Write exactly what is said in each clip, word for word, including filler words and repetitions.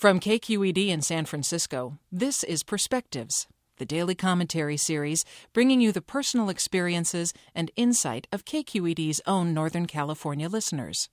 From K Q E D in San Francisco, this is Perspectives, the daily commentary series bringing you the personal experiences and insight of K Q E D's own Northern California listeners.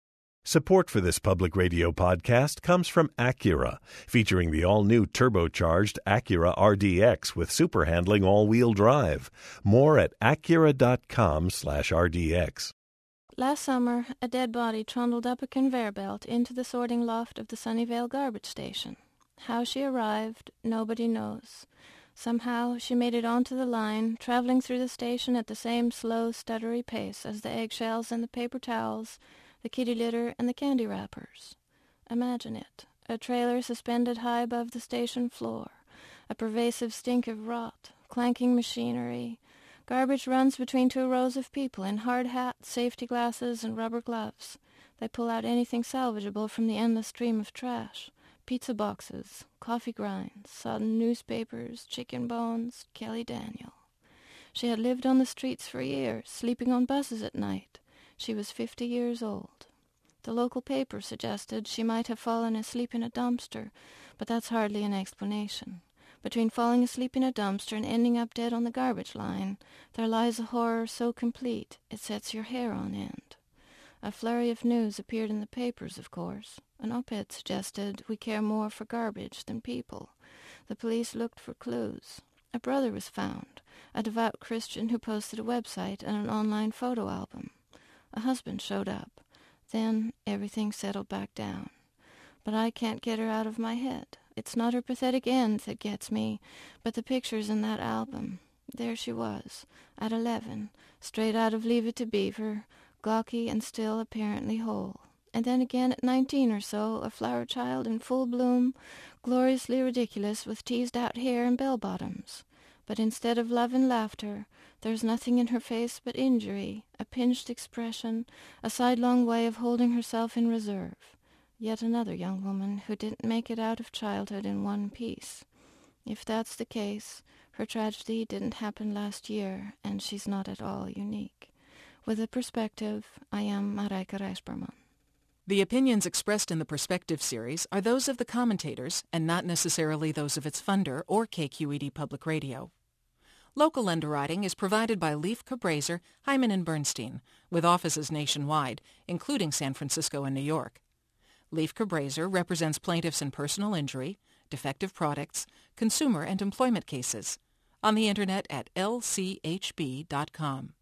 Support for this public radio podcast comes from Acura, featuring the all-new turbocharged Acura R D X with super handling all-wheel drive. More at acura.com slash RDX. Last summer, a dead body trundled up a conveyor belt into the sorting loft of the Sunnyvale garbage station. How she arrived, nobody knows. Somehow, she made it onto the line, traveling through the station at the same slow, stuttery pace as the eggshells and the paper towels, the kitty litter and the candy wrappers. Imagine it, a trailer suspended high above the station floor, a pervasive stink of rot, clanking machinery. Garbage runs between two rows of people in hard hats, safety glasses, and rubber gloves. They pull out anything salvageable from the endless stream of trash. Pizza boxes, coffee grinds, sodden newspapers, chicken bones, Kelly Daniel. She had lived on the streets for years, sleeping on buses at night. She was fifty years old. The local paper suggested she might have fallen asleep in a dumpster, but that's hardly an explanation. Between falling asleep in a dumpster and ending up dead on the garbage line, there lies a horror so complete it sets your hair on end. A flurry of news appeared in the papers, of course. An op-ed suggested we care more for garbage than people. The police looked for clues. A brother was found, a devout Christian who posted a website and an online photo album. A husband showed up. Then everything settled back down. But I can't get her out of my head. It's not her pathetic end that gets me, but the pictures in that album. There she was, at eleven, straight out of Leave It to Beaver, gawky and still apparently whole. And then again at nineteen or so, a flower child in full bloom, gloriously ridiculous with teased-out hair and bell-bottoms. But instead of love and laughter, there's nothing in her face but injury, a pinched expression, a sidelong way of holding herself in reserve. Yet another young woman who didn't make it out of childhood in one piece. If that's the case, her tragedy didn't happen last year, and she's not at all unique. With a perspective, I am Marijke Rijsberman. The opinions expressed in the Perspective series are those of the commentators and not necessarily those of its funder or K Q E D Public Radio. Local underwriting is provided by Leif Cabraser, Hyman and Bernstein, with offices nationwide, including San Francisco and New York. Leif Cabraser represents plaintiffs in personal injury, defective products, consumer and employment cases, on the Internet at L C H B dot com.